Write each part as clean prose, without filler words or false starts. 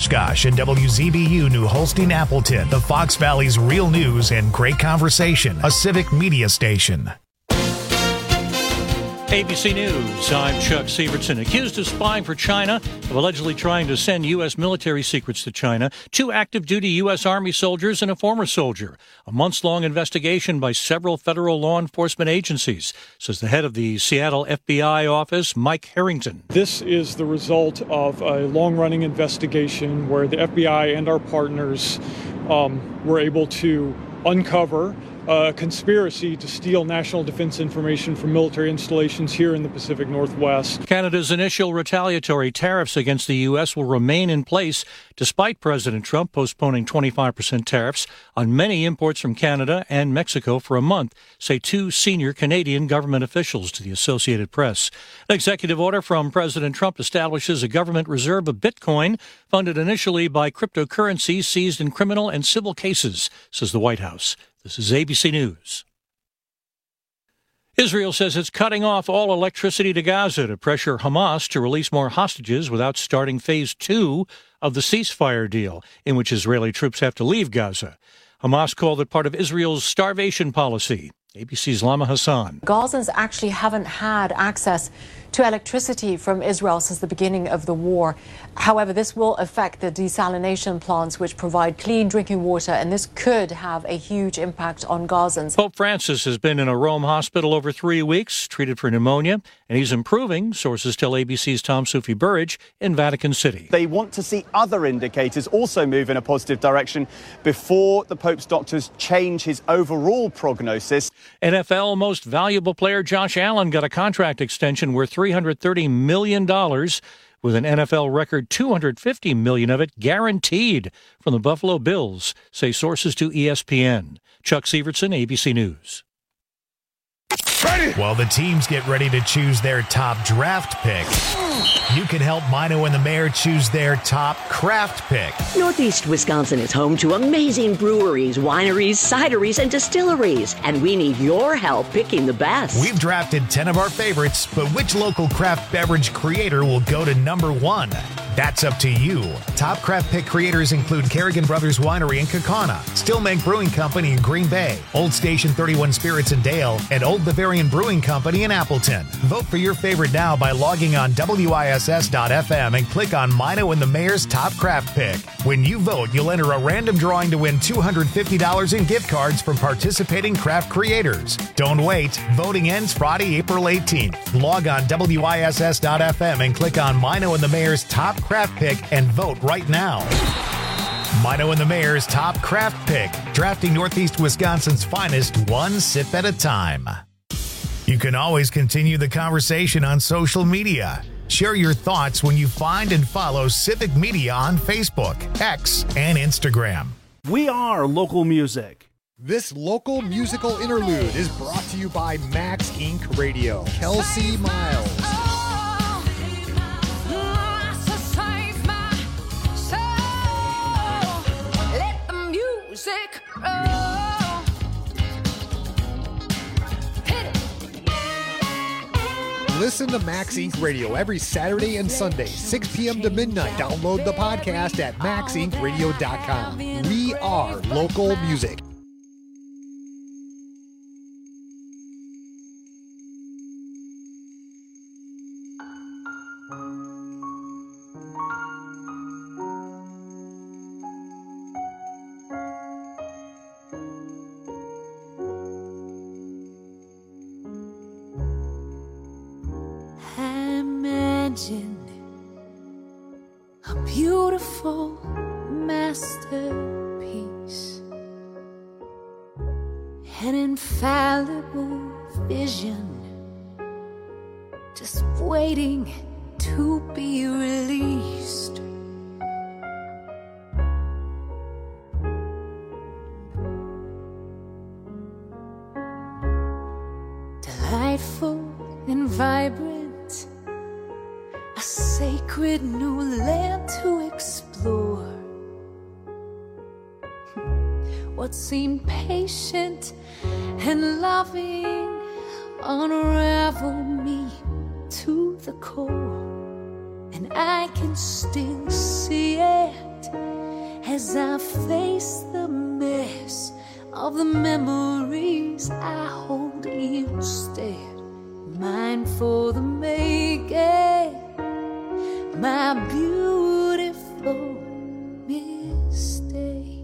Oshkosh and WZBU New Holstein Appleton, the Fox Valley's real news and great conversation, a civic media station. ABC News, I'm Chuck Severson. Accused of spying for China, of allegedly trying to send U.S. military secrets to China, 2 active-duty U.S. Army soldiers and a former soldier. A months-long investigation by several federal law enforcement agencies, says the head of the Seattle FBI office, Mike Harrington. This is the result of a long-running investigation where the FBI and our partners were able to uncover a conspiracy to steal national defense information from military installations here in the Pacific Northwest. Canada's initial retaliatory tariffs against the U.S. will remain in place despite President Trump postponing 25% tariffs on many imports from Canada and Mexico for a month, say 2 senior Canadian government officials to the Associated Press. An executive order from President Trump establishes a government reserve of Bitcoin funded initially by cryptocurrencies seized in criminal and civil cases, says the White House. This is ABC News. Israel says it's cutting off all electricity to Gaza to pressure Hamas to release more hostages without starting phase 2 of the ceasefire deal, in which Israeli troops have to leave Gaza. Hamas called it part of Israel's starvation policy. ABC's Lama Hassan. Gazans actually haven't had access to electricity from Israel since the beginning of the war. However, this will affect the desalination plants which provide clean drinking water, and this could have a huge impact on Gazans. Pope Francis has been in a Rome hospital over 3 weeks, treated for pneumonia, and he's improving, sources tell ABC's Tom Sufi Burridge in Vatican City. They want to see other indicators also move in a positive direction before the Pope's doctors change his overall prognosis. NFL most valuable player Josh Allen got a contract extension worth $330 million, with an NFL record $250 million of it guaranteed from the Buffalo Bills, say sources to ESPN. Chuck Severson, ABC News. While the teams get ready to choose their top draft pick, you can help Mino and the Mayor choose their top craft pick. Northeast Wisconsin is home to amazing breweries, wineries, cideries, and distilleries, and we need your help picking the best. We've drafted 10 of our favorites, but which local craft beverage creator will go to number 1? That's up to you. Top craft pick creators include Kerrigan Brothers Winery in Kaukauna, Stillmake Brewing Company in Green Bay, Old Station 31 Spirits in Dale, and Old Bavarian Brewing Company in Appleton. Vote for your favorite now by logging on WISS.FM and click on Mino and the Mayor's Top Craft Pick. When you vote, you'll enter a random drawing to win $250 in gift cards from participating craft creators. Don't wait. Voting ends Friday, April 18th. Log on WISS.FM and click on Mino and the Mayor's Top Craft Pick and vote right now. Mino and the Mayor's Top Craft Pick, drafting Northeast Wisconsin's finest one sip at a time. You can always continue the conversation on social media. Share your thoughts when you find and follow Civic Media on Facebook, X, and Instagram. We are local music. This local musical interlude is brought to you by Max Inc. Radio. Kelsey Miles. Listen to Max Inc. Radio every Saturday and Sunday, 6 p.m. to midnight. Download the podcast at maxincradio.com. We are local music. A beautiful masterpiece, an infallible vision, just waiting to be released. Delightful and vibrant, a sacred new land to explore. What seemed patient and loving unravel me to the core, and I can still see it as I face the mess of the memories I hold instead. Mine for the making, my beautiful mistake.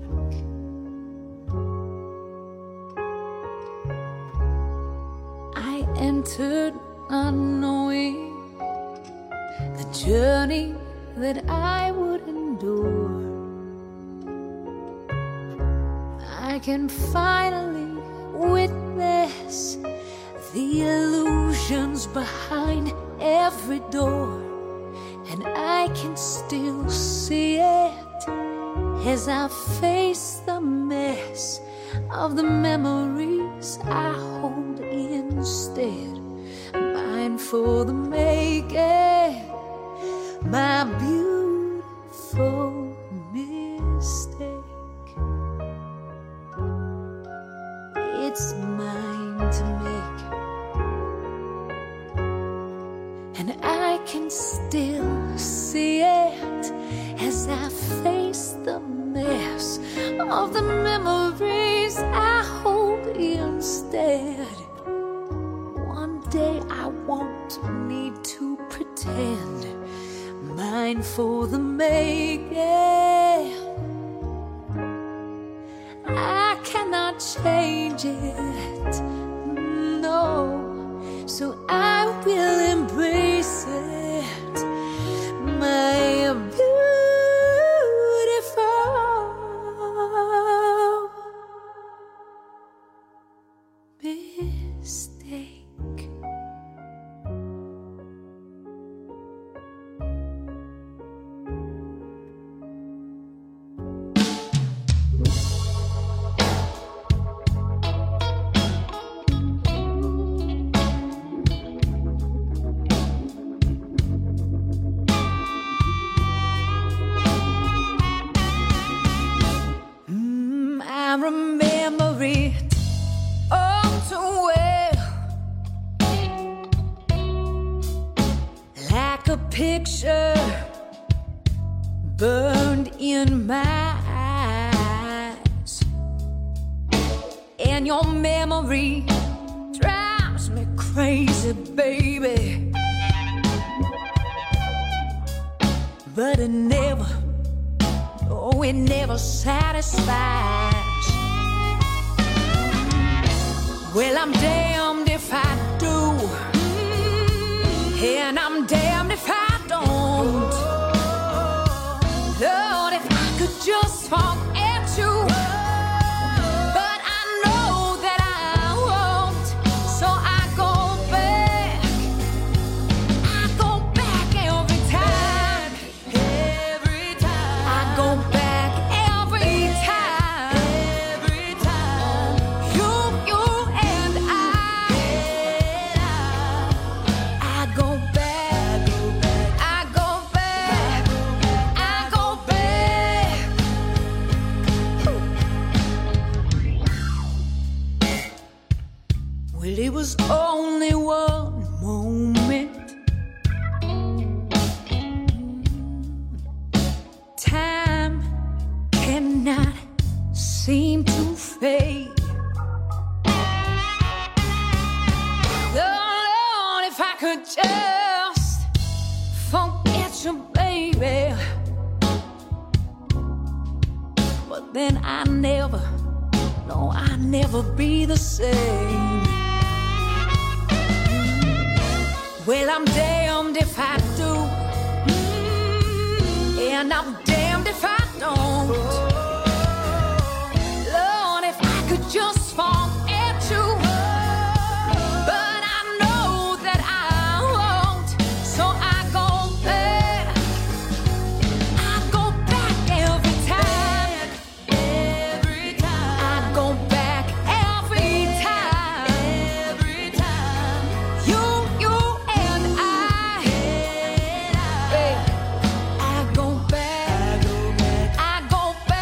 I entered unknowing the journey that I would endure. I can finally witness the illusions behind every door, and I can still see it as I face the mess of the memories I hold instead. Mine for the making, my beautiful mistake. It's mine to make, and I can still see it as I face the mess of the memories I hold instead. One day I won't need to pretend. Mine for the making, I cannot change it, no, so I will embrace it, my beautiful mistake. I remember it all too well, like a picture burned in my eyes, and your memory drives me crazy, baby, but it never, oh, it never satisfies. Well, I'm damned if I do, and I'm damned if I don't. Lord, if I could just forget you, but I know that I won't, so I go back every time. I go back every time. You and I go back. Well, it was only one moment. Time cannot seem to fade. Oh, Lord, if I could just forget you, baby. But then I never, no, I'll never be the same. Well, I'm damned if I do, and I'm damned if I don't. Lord, if I could just forget you, but I know that I won't, so I go back. I go back every time. I go back every time. You and I go back. I go back.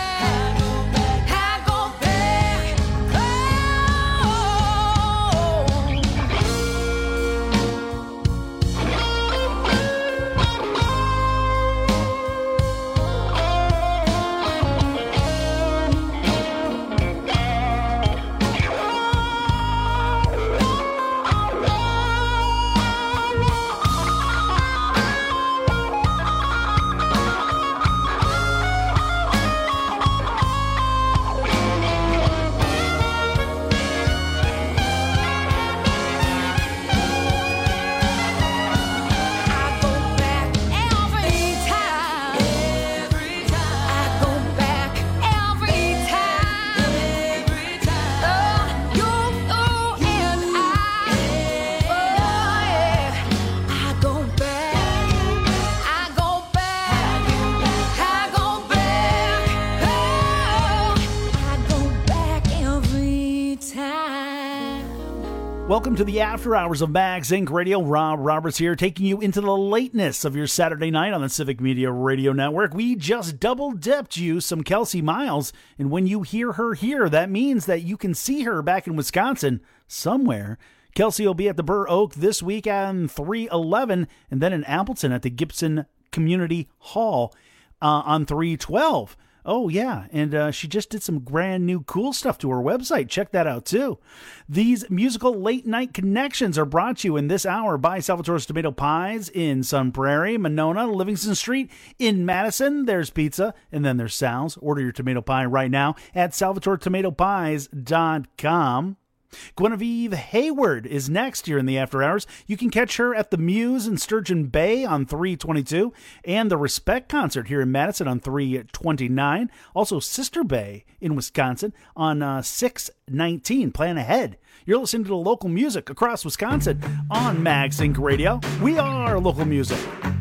Welcome to the After Hours of Max Inc. Radio. Rob Roberts here, taking you into the lateness of your Saturday night on the Civic Media Radio Network. We just double-dipped you some Kelsey Miles, and when you hear her here, that means that you can see her back in Wisconsin somewhere. Kelsey will be at the Burr Oak this week on 3/11, and then in Appleton at the Gibson Community Hall on 3/12. Oh, yeah, and she just did some brand new cool stuff to her website. Check that out, too. These musical late-night connections are brought to you in this hour by Salvatore's Tomato Pies in Sun Prairie, Monona, Livingston Street. In Madison, there's pizza, and then there's Sal's. Order your tomato pie right now at salvatoretomatopies.com. Guinevere Hayward is next here in the After Hours. You can catch her at the Muse in Sturgeon Bay on 3/22 and the Respect Concert here in Madison on 3/29. Also Sister Bay in Wisconsin on 6/19. Plan ahead. You're listening to the local music across Wisconsin on Max Inc. Radio. We are local music.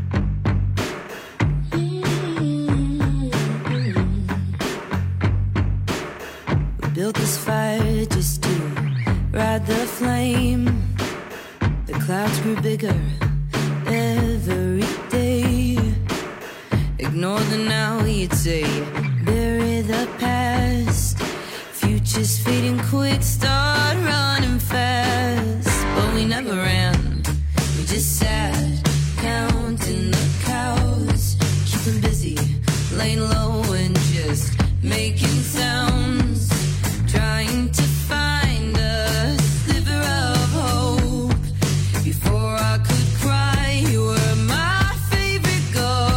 We built this fire just to ride the flame. The clouds grew bigger every day. Ignore the now, you'd say. Bury the past. Future's fading quick, start running fast. But we never ran, we just sat, counting the cows. Keeping busy, laying low and just making sounds. Trying to find a sliver of hope. Before I could cry, you were my favorite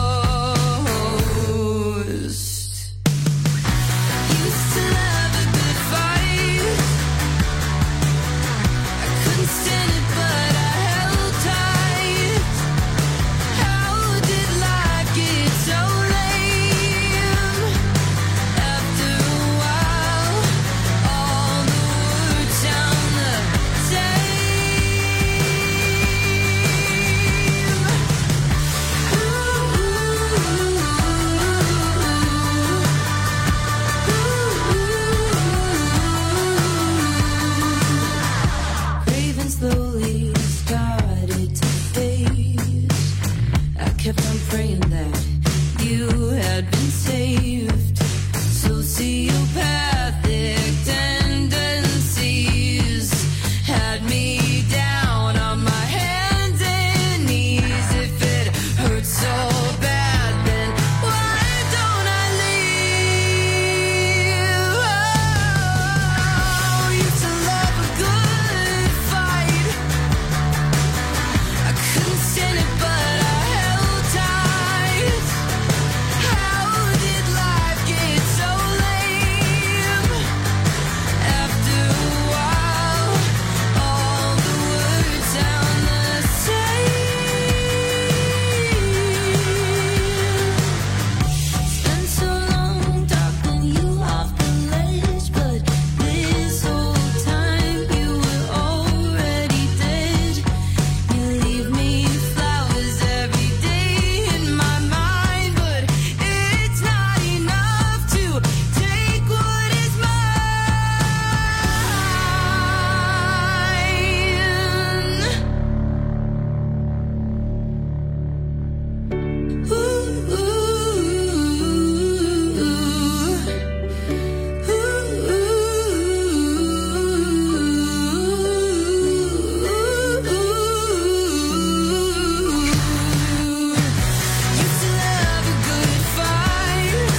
ghost. Used to love a good fight. I couldn't stand it, but I held tight. How did life get so lame? After a while, all the words sound the same. Craving slowly started to fade. I kept on praying that you had been saved. Sociopathic tendencies had me down on my hands and knees. If it hurts so bad, then why don't I leave? Oh, used to love a good fight. I couldn't stand it, but I held tight. How did life get so lame? After a while, all the words sound the same. Spent so long talking you off the ledge, but this whole time you were already dead. You leave me flowers every day in my mind, but it's not enough to take what is Used to love a good fight.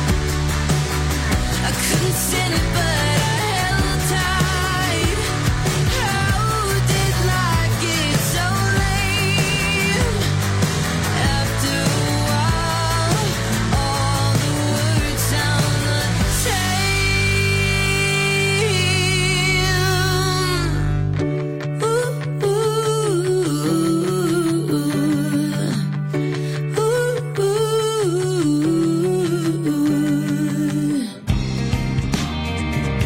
I couldn't stand it, but I held tight. How did life get so lame? After a while, all the words sound the same.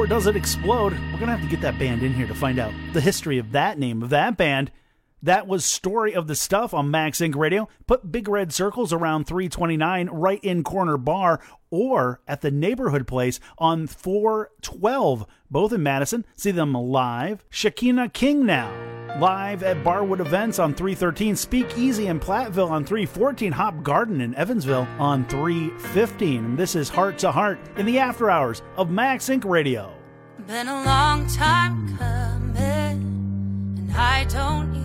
or does it explode? We're going to have to get that band in here to find out the history of that name of that band. That was Story of the Stuff on Max Inc. Radio. Put big red circles around 329 right in Corner Bar or at the Neighborhood Place on 412, both in Madison. See them live. Shakina King now, live at Barwood Events on 313. Speakeasy in Platteville on 314. Hop Garden in Evansville on 315. And this is Heart to Heart in the after hours of Max Inc. Radio. Been a long time coming, and I don't even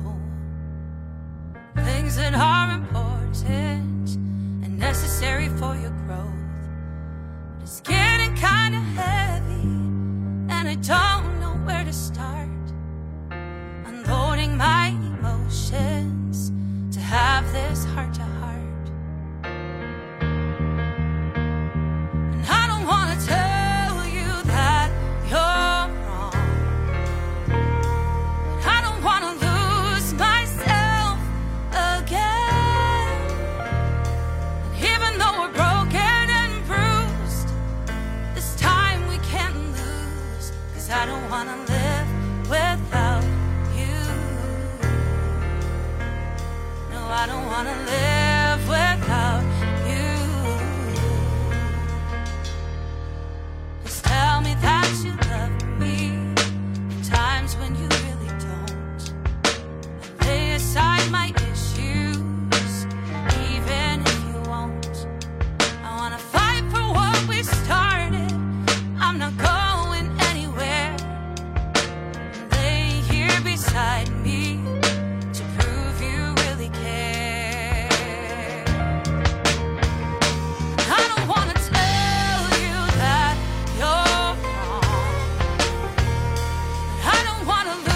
things that are important and necessary for your growth. But it's getting kind of heavy, and I don't know where to start. Unloading my emotions to have this heart to heart. And I don't want to tell you that you're wrong. I don't want to lose myself again. And even though we're broken and bruised, this time we can't lose. 'Cause I don't want to live without you. No, I don't want to live without you. Just tell me that you love me in times when you really don't. And lay aside my issues, even if you won't. I want to fight for what we started. I'm not going anywhere. And lay here beside me to prove you really care. I don't want to tell you that you're wrong. I don't want to lose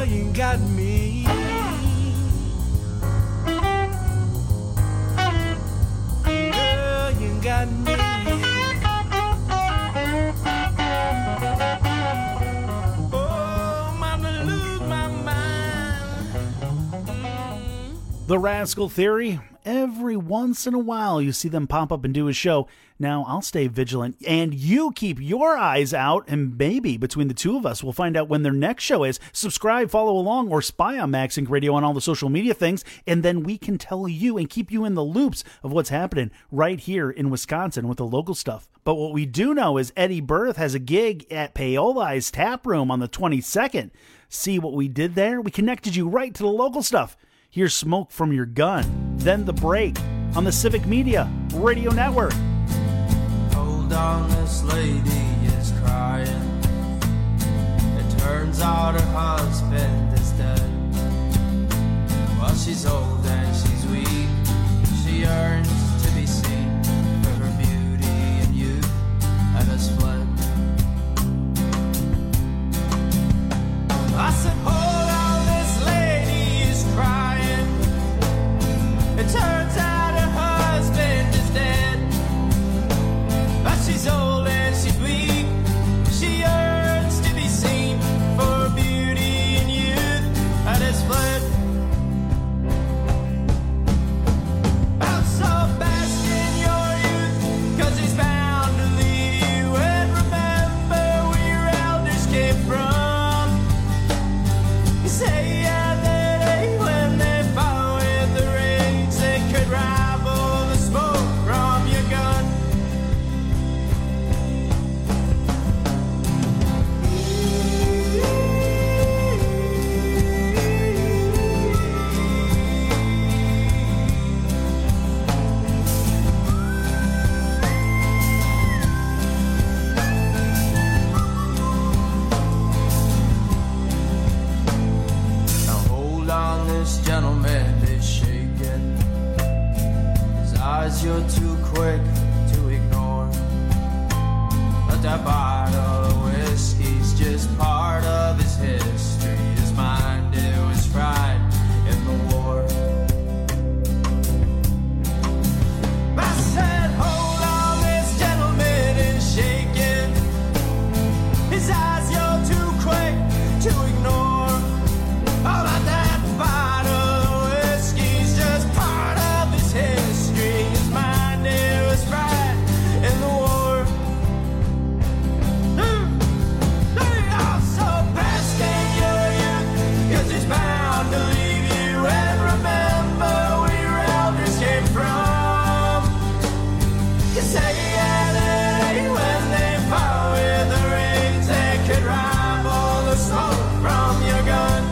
Girl, you got me. Girl, you got me. Oh, I'm gonna lose my mind. The Rascal Theory. Every once in a while, you see them pop up and do a show. Now, I'll stay vigilant, and you keep your eyes out, and maybe between the two of us, we'll find out when their next show is. Subscribe, follow along, or spy on Max Inc. Radio on all the social media things, and then we can tell you and keep you in the loops of what's happening right here in Wisconsin with the local stuff. But what we do know is Eddie Berth has a gig at Paola's Tap Room on the 22nd. See what we did there? We connected you right to the local stuff. Here's Smoke from Your Gun, then The Break on the Civic Media Radio Network. Hold on, this lady is crying. It turns out her husband is dead. Well, she's old and she's weak. She yearns to be seen for her beauty and youth and has fled. I said, hold on, this lady is crying. It turns out her husband is dead. But she's old and she's weak. She yearns to be seen for her beauty and youth and has fled. Also bask in your youth, 'cause he's bound to leave you. And remember where your elders came from. You say yeah, that ain't when they fought with the rage. They could rival the smoke from your gun. Now hold on, this gentleman is shaking. His eyes you're too quick to ignore. But that bottle of whiskey's just part of his history. His mind, it was fried in the war. I said, hold on, this gentleman is shaking. His eyes you're too quick to ignore. Oh, but that bottle of whiskey's just part of his history. His mind, it was fried in the war. They also bask in your youth, 'cause he's bound to leave you. And remember where your elders came from. You say yeah, that ain't when they fought with the rings. They could rival the smoke from your gun.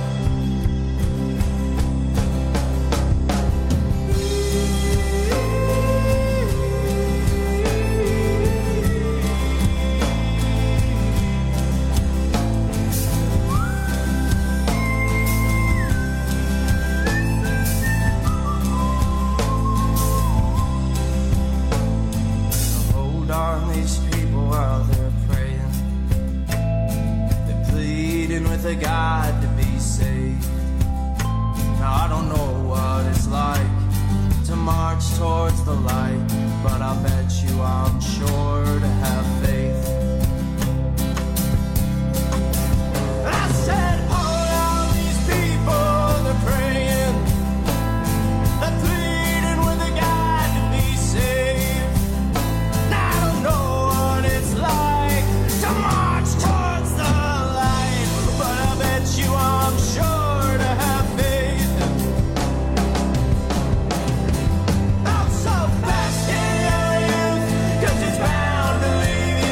Hold on, these people while they're praying. They're pleading with a God to be saved. Now I don't know what it's like to march towards the light, but I bet you I'm sure to have faith. I said, hold on, these people, they're praying. They're pleading with a God to be saved. I don't know what it's like to march towards the light, but I bet you I'm sure to have faith. I'm so bask in your youth, 'cause it's bound to leave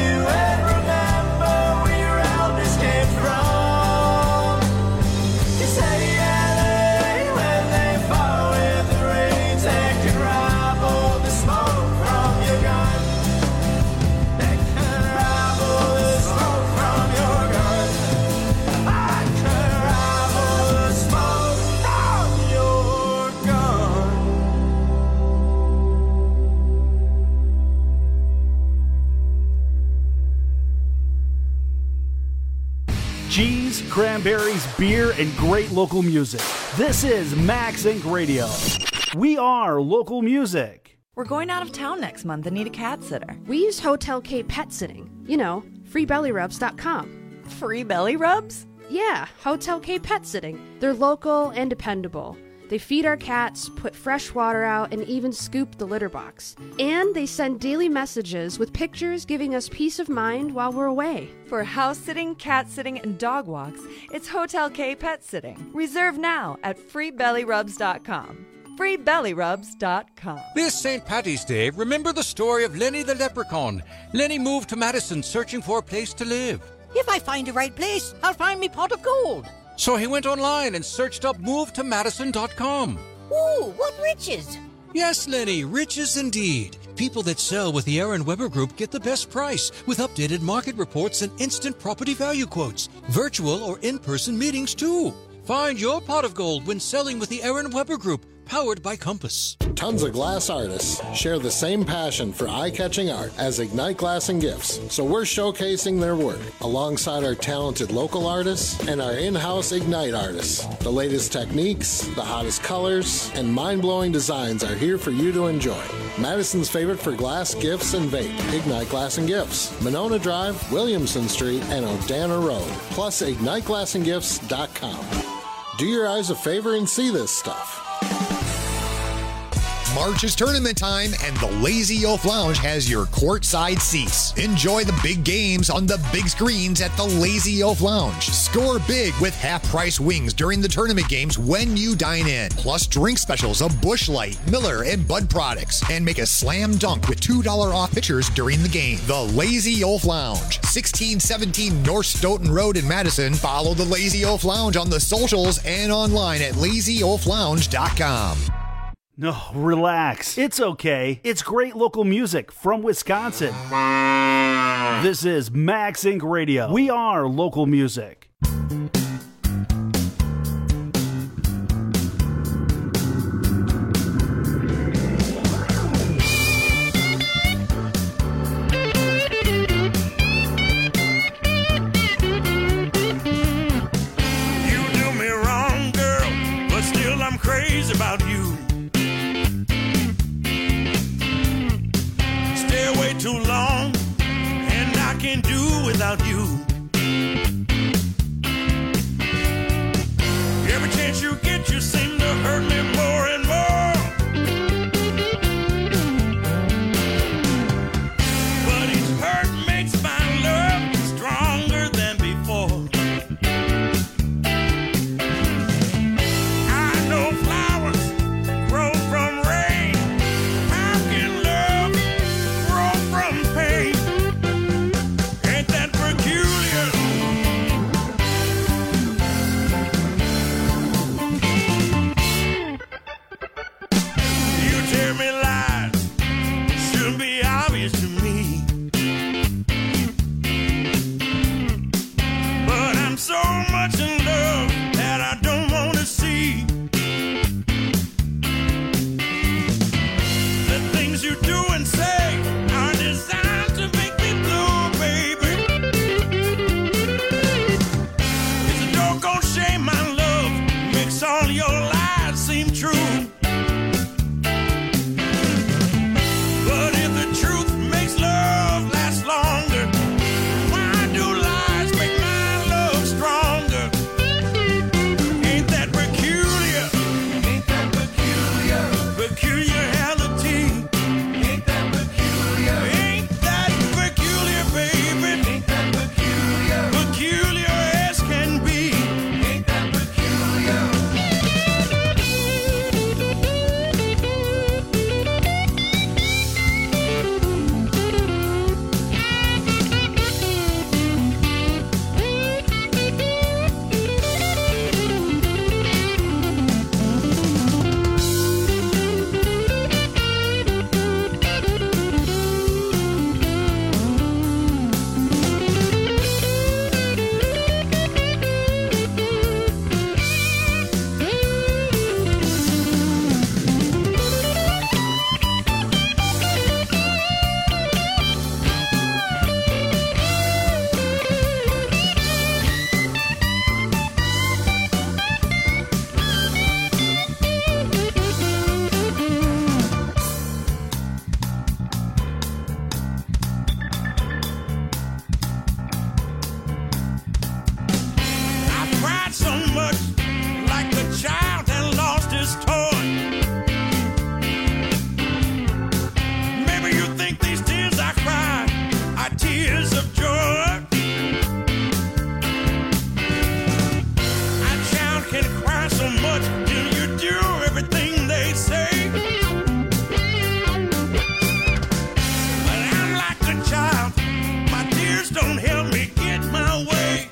cheese, cranberries, beer, and great local music. This is Max Inc. Radio. We are local music. We're going out of town next month and need a cat sitter. We use Hotel K Pet Sitting. You know, freebellyrubs.com. Free belly rubs? Yeah, Hotel K Pet Sitting. They're local and dependable. They feed our cats, put fresh water out, and even scoop the litter box. And they send daily messages with pictures giving us peace of mind while we're away. For house sitting, cat sitting, and dog walks, it's Hotel K Pet Sitting. Reserve now at freebellyrubs.com. freebellyrubs.com. This St. Paddy's Day, remember the story of Lenny the Leprechaun. Lenny moved to Madison searching for a place to live. If I find the right place, I'll find me pot of gold. So he went online and searched up movetomadison.com. Ooh, what riches! Yes, Lenny, riches indeed. People that sell with the Aaron Weber Group get the best price with updated market reports and instant property value quotes. Virtual or in-person meetings, too. Find your pot of gold when selling with the Aaron Weber Group, powered by Compass. Tons of glass artists share the same passion for eye-catching art as Ignite Glass and Gifts, so we're showcasing their work alongside our talented local artists and our in-house Ignite artists. The latest techniques, the hottest colors, and mind-blowing designs are here for you to enjoy. Madison's favorite for glass, gifts, and vape, Ignite Glass and Gifts, Monona Drive, Williamson Street, and Odana Road, plus IgniteGlassandGifts.com. Do your eyes a favor and see this stuff. March is tournament time, and the Lazy Oaf Lounge has your courtside seats. Enjoy the big games on the big screens at the Lazy Oaf Lounge. Score big with half-price wings during the tournament games when you dine in. Plus drink specials of Busch Light, Miller, and Bud products. And make a slam dunk with $2 off pitchers during the game. The Lazy Oaf Lounge, 1617 North Stoughton Road in Madison. Follow the Lazy Oaf Lounge on the socials and online at lazyoaflounge.com. No, relax. It's okay. It's great local music from Wisconsin. This is Max Inc. Radio. We are local music. You do me wrong, girl, but still I'm crazy about you. Too long, and I can't do without you. Every chance you get, you seem to hurt me more and more. But each hurt makes my love stronger than before. I know flowers grow from rain. How can love grow from pain? Ain't that peculiar? You tell me lies should be obvious to me, but I'm so much in love that I don't want to see the things you do and say are designed to make me blue, baby. It's a doggone shame my love makes all your lies seem true. But if the truth makes love last longer, why do lies make my love stronger? so much like a child that lost his toy. Maybe you think these tears I cry are tears of joy. A child can cry so much till you do everything they say. But I'm like a child, my tears don't help me get my way.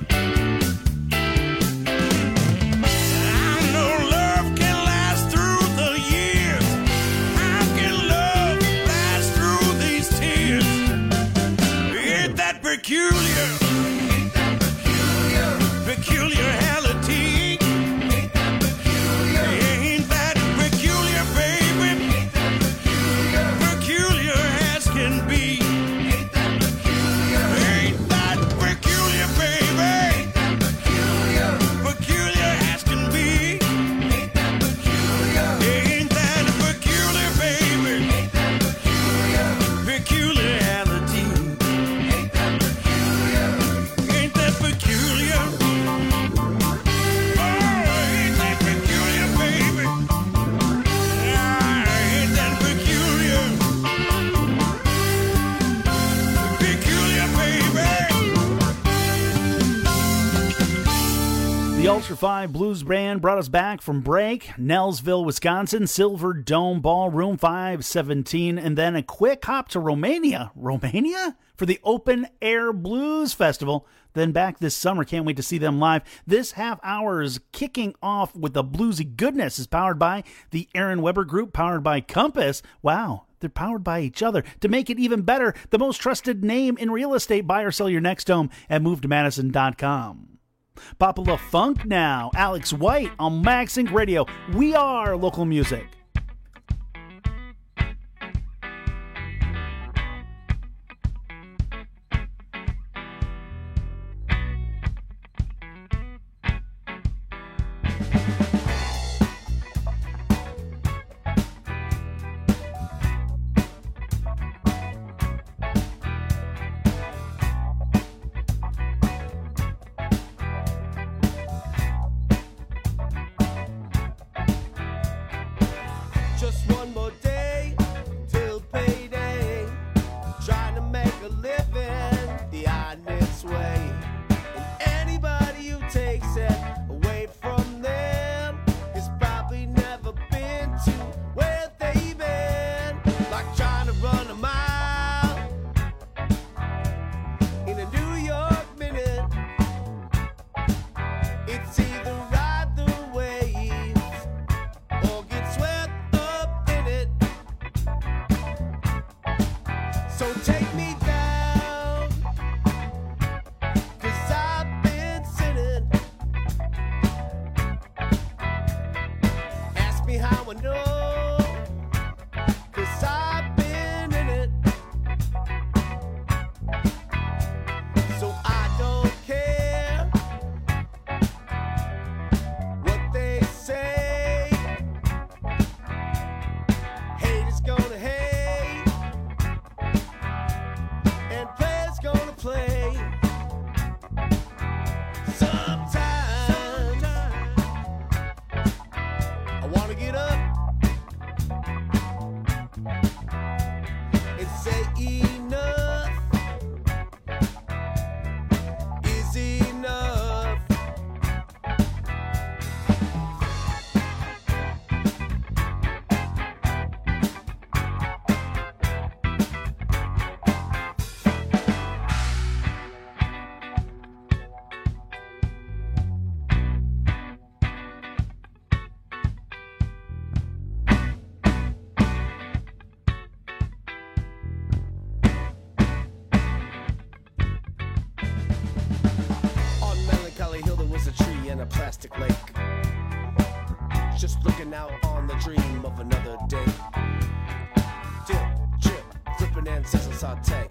I know love can last through the years. How can love last through these tears? Ain't that peculiar? Ain't that peculiar? Peculiarity. Ain't that peculiar? Ain't that peculiar, baby? Ain't that peculiar? Peculiar as can be. Ain't that peculiar? Ain't that peculiar, baby? Ain't that peculiar? Peculiar as can be. Ain't that peculiar? Ain't that peculiar, baby? Ain't that peculiar? Peculiarity. Ain't that peculiar? Ain't that peculiar? Oh, ain't that peculiar, baby? Ah, ain't that peculiar? Peculiar, baby. The Ultra 5 Blues Band brought us back from break. Nelsville, Wisconsin, Silver Dome Ballroom 517, and then a quick hop to Romania. Romania? For the Open Air Blues Festival. Then back this summer. Can't wait to see them live. This half hour is kicking off with the bluesy goodness. Is powered by the Aaron Weber Group, powered by Compass. Wow. They're powered by each other. To make it even better, the most trusted name in real estate. Buy or sell your next home at MoveToMadison.com. Popula Funk now. Alex White on Max Inc. Radio. We are local music. Just one more day till payday. Trying to make a living the honest way. And anybody who takes it away from them has probably never been to where they've been. Like trying to run a mile in a New York minute. It's either ride the waves or get swept up in it. So take me down, 'cause I've been sinning. Ask me how I know, 'cause I've been in it. So I don't care what they say. Hate is gonna hate, and players gonna play. Sometimes I wanna get up and say enough is enough. On Melancholy Hill there was a tree and a plastic lake, just looking out on the dream of another day. Dip, chip, flipping and sizzle saute.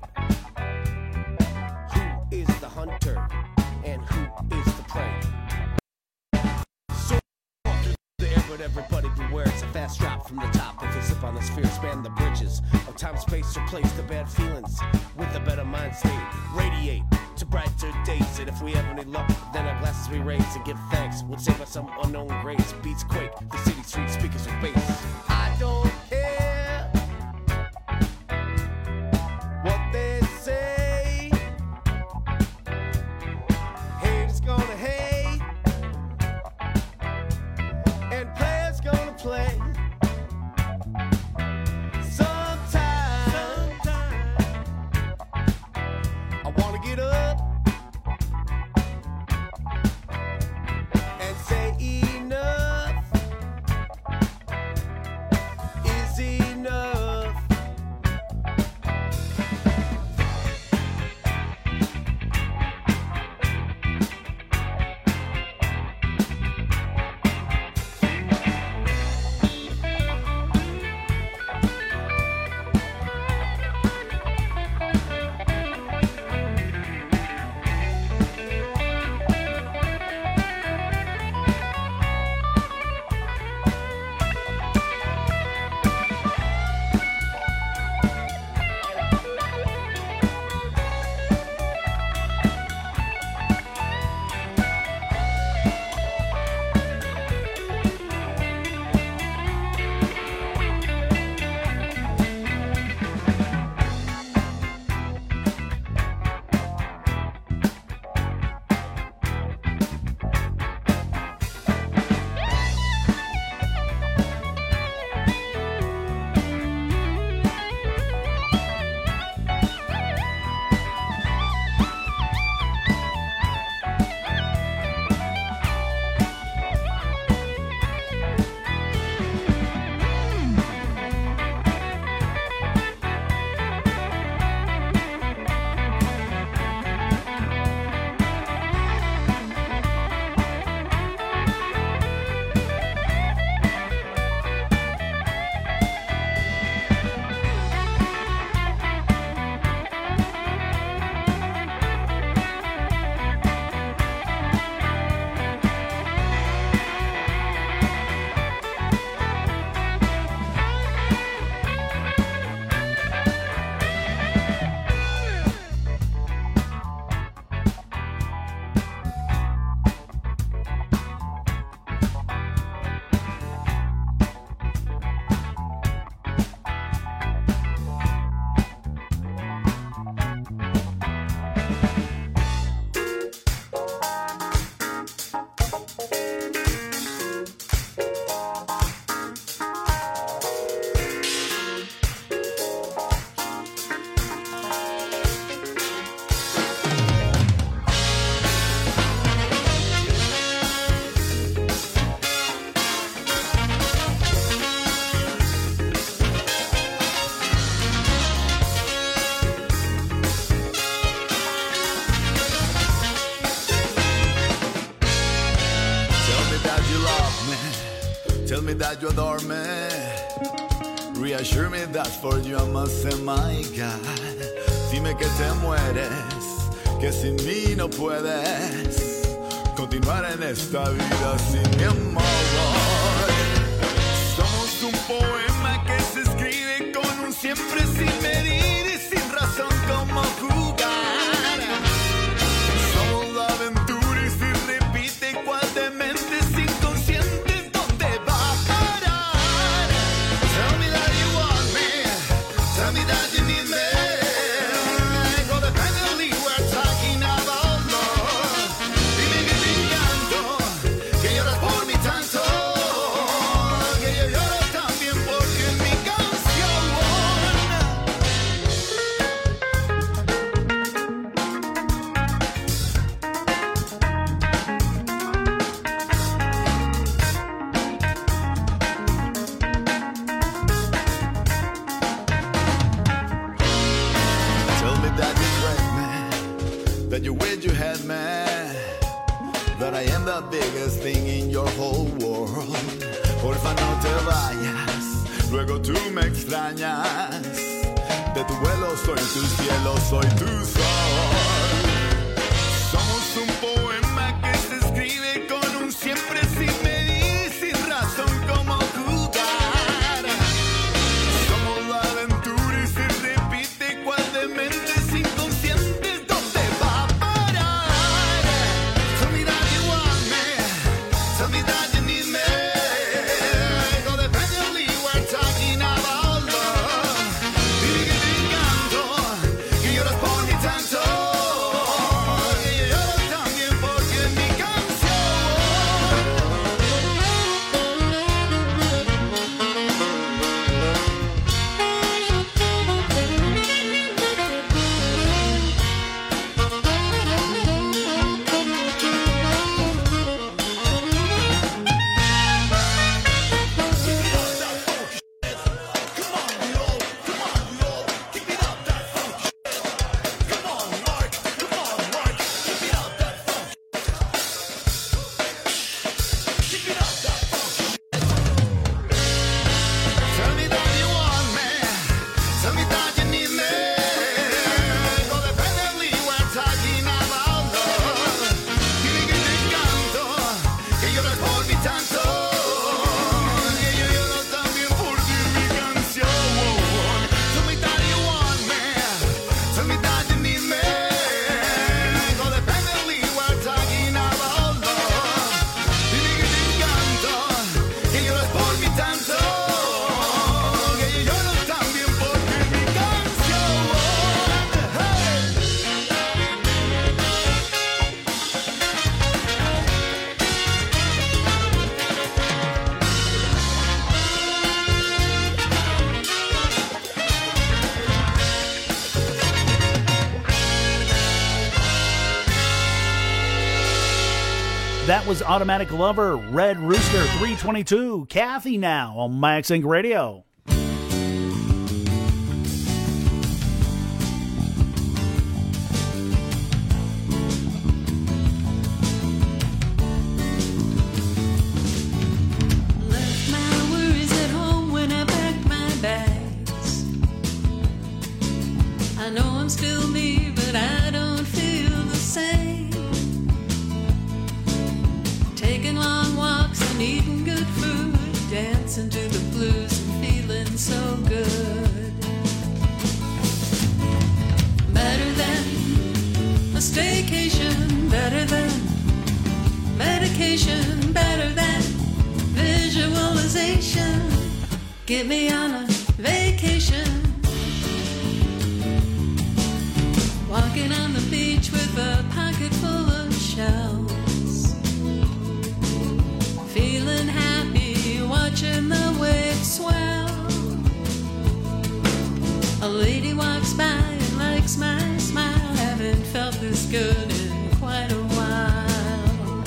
Who is the hunter and who is the prey? So off through the air, but everybody beware. It's a fast drop from the top. If you slip on the sphere, span the bridges of time, space, or place. The bad feelings with a better mind state radiate to brighter days. And if we have any luck, then our glasses we raise and give thanks. We'll save us some unknown grace. Beats quake, the city street speakers with bass. I don't care what they say. Haters gonna hate, and players gonna play. Sometime I wanna get up and say enough is enough. Tell me that you adore me. Reassure me that for you I must say my God. Dime que te mueres, que sin mí no puedes continuar en esta vida sin mi amor. Somos un poema que se escribe con un siempre sin medir y sin razón como jugar. Somos la aventura y si repite igual de mentes inconscientes, ¿dónde va a parar? Tell me that you want me, tell me that you need me. Codependently we're talking about love. Dime que te encanto, que lloras por mí tanto, que yo lloro también porque en mi canción. Tell me that you crave me, that you wish you had me, that I am the biggest thing in your whole world. Porfa no te vayas, luego tú me extrañas. De tu vuelo soy tu cielo, soy tu sol. Somos un poema que se escribe con un siempre sin medir, sin razón como jugar. Somos la aventura y se repite cual de mentes inconscientes, ¿dónde va a parar? That was Automatic Lover, Red Rooster 322. Kathy now on Max Inc. Radio. Left my worries at home when I packed my bags. I know I'm still me, but I don't feel the same. Taking long walks and eating good food, dancing to the blues and feeling so good. Better than a staycation, better than medication, better than visualization. Get me on a vacation. Walking on the beach with a pocket full of shells. Feeling happy, watching the waves swell. A lady walks by and likes my smile. Haven't felt this good in quite a while.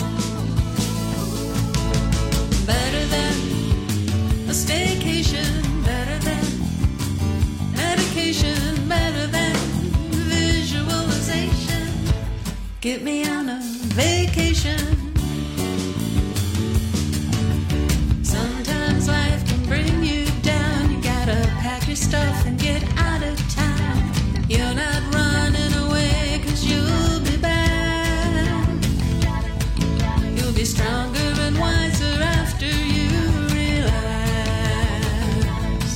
Better than a staycation, better than medication, better than visualization. Get me on a vacation. Sometimes life can bring you down. You gotta pack your stuff and get out of town. You're not running away, 'cause you'll be back. You'll be stronger and wiser after you relax.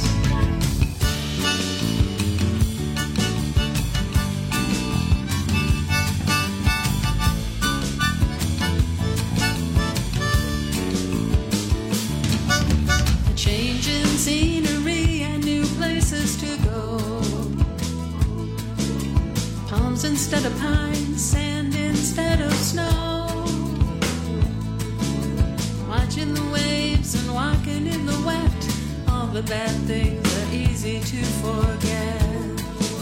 A change in scenery and new places to go. Palms instead of pines, sand instead of snow. Watching the waves and walking in the wet. All the bad things are easy to forget.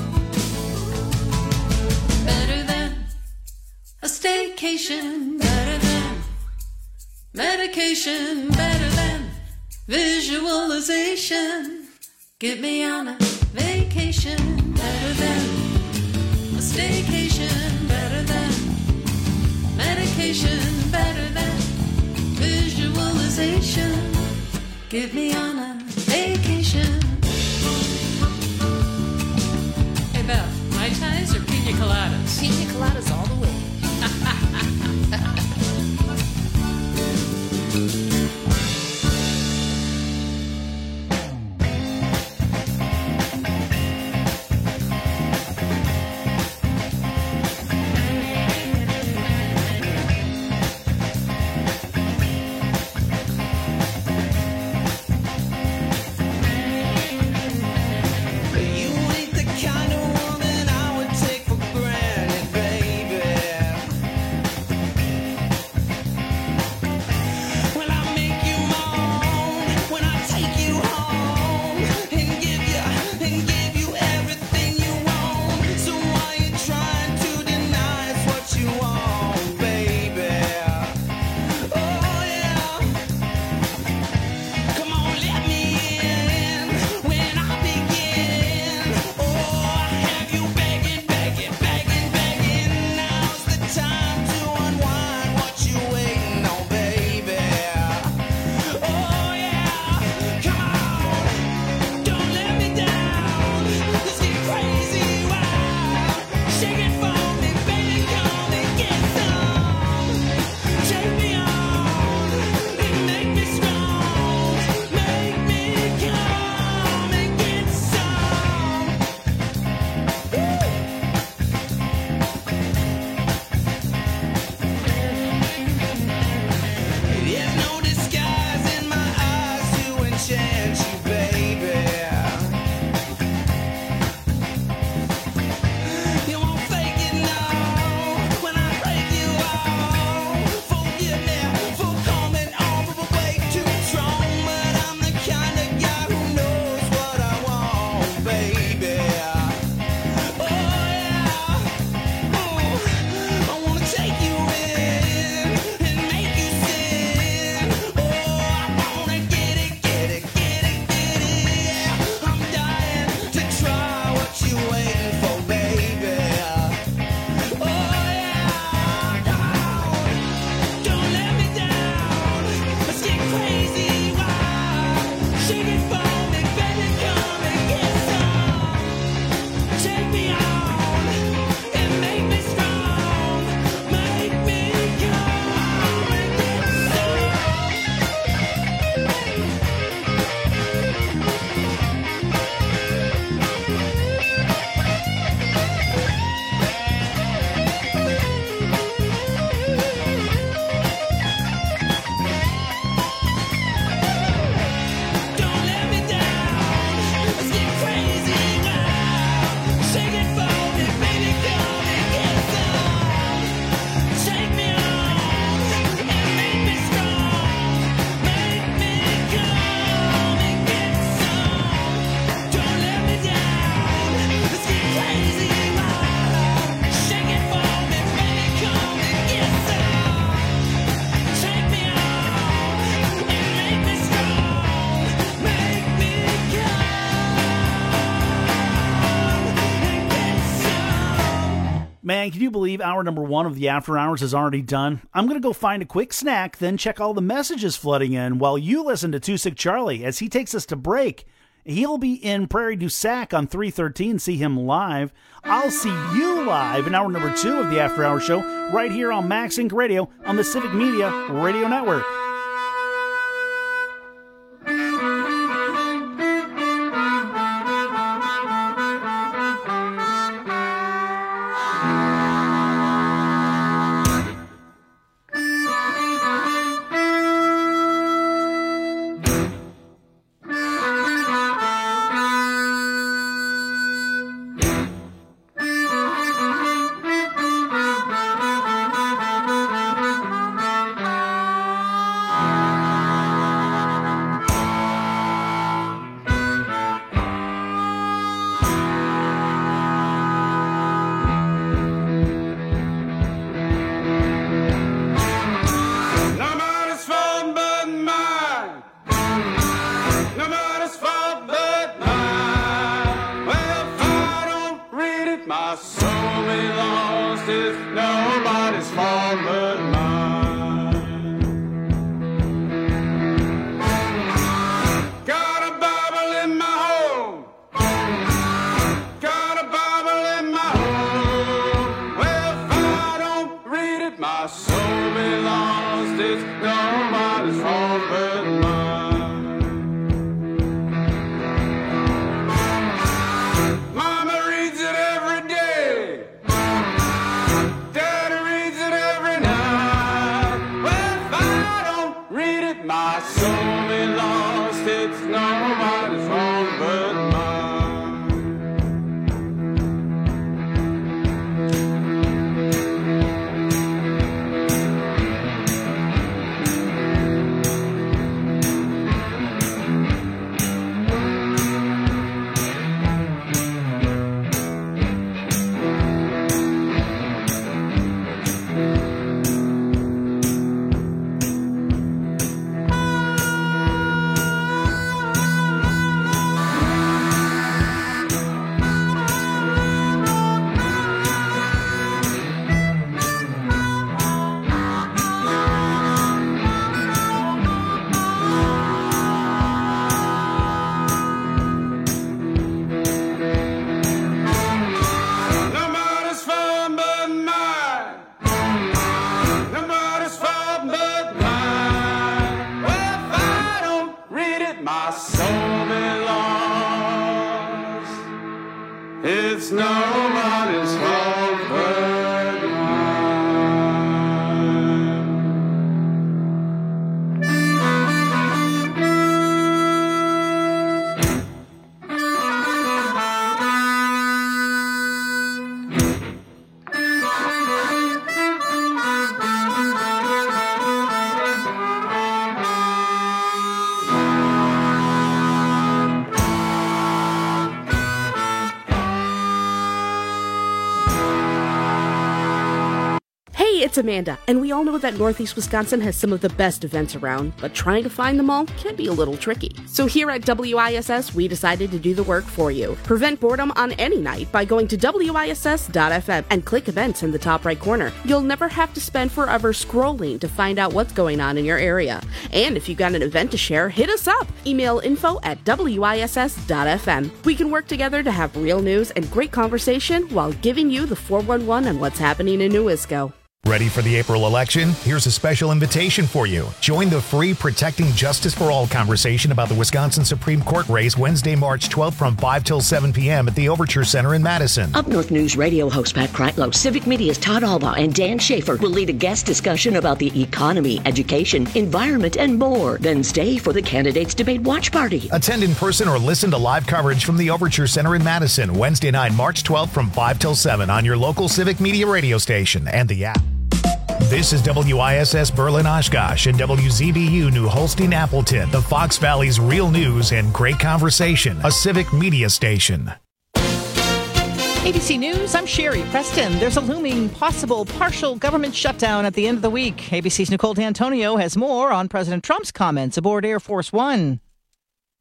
Better than a staycation, better than medication, better than visualization. Get me on a vacation, better than a staycation, better than medication, better than visualization. Get me on a vacation. Hey Beth, Mai Tais or pina coladas? Pina coladas all the way. Man, can you believe hour number 1 of the After Hours is already done? I'm going to go find a quick snack, then check all the messages flooding in while you listen to Too Sick Charlie as he takes us to break. He'll be in Prairie du Sac on 313. See him live. I'll see you live in hour number 2 of the After Hours show right here on Max Inc. Radio on the Civic Media Radio Network. It's nobody's fault but It's Amanda, and we all know that Northeast Wisconsin has some of the best events around, but trying to find them all can be a little tricky. So here at WISS, we decided to do the work for you. Prevent boredom on any night by going to WISS.FM and click events in the top right corner. You'll never have to spend forever scrolling to find out what's going on in your area. And if you've got an event to share, hit us up. Email info@WISS.FM. We can work together to have real news and great conversation while giving you the 411 on what's happening in Newisco. Ready for the April election? Here's a special invitation for you. Join the free Protecting Justice for All conversation about the Wisconsin Supreme Court race Wednesday, March 12th from 5 till 7 p.m. at the Overture Center in Madison. Up North News radio host Pat Kreitlow, Civic Media's Todd Alba, and Dan Schaefer will lead a guest discussion about the economy, education, environment, and more. Then stay for the Candidates Debate Watch Party. Attend in person or listen to live coverage from the Overture Center in Madison, Wednesday night, March 12th from 5 till 7 on your local Civic Media radio station and the app. This is WISS Berlin Oshkosh and WZBU New Holstein Appleton, the Fox Valley's real news and great conversation, a Civic Media station. ABC News, I'm Sherry Preston. There's a looming possible partial government shutdown at the end of the week. ABC's Nicole D'Antonio has more on President Trump's comments aboard Air Force One.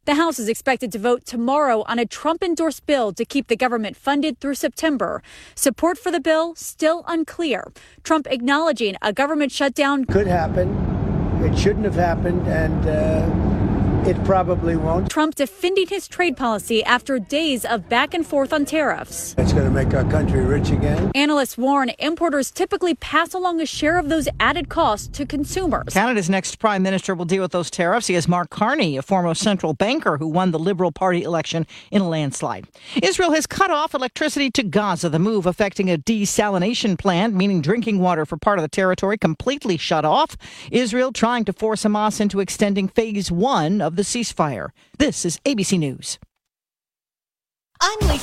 The House is expected to vote tomorrow on a Trump-endorsed bill to keep the government funded through September. Support for the bill still unclear. Trump acknowledging a government shutdown could happen. It shouldn't have happened, and it probably won't. Trump defending his trade policy after days of back and forth on tariffs. It's going to make our country rich again. Analysts warn importers typically pass along a share of those added costs to consumers. Canada's next prime minister will deal with those tariffs. He is Mark Carney, a former central banker who won the Liberal Party election in a landslide. Israel has cut off electricity to Gaza. The move affecting a desalination plant, meaning drinking water for part of the territory completely shut off. Israel trying to force Hamas into extending phase 1 of the ceasefire. This is ABC News. I'm Lisa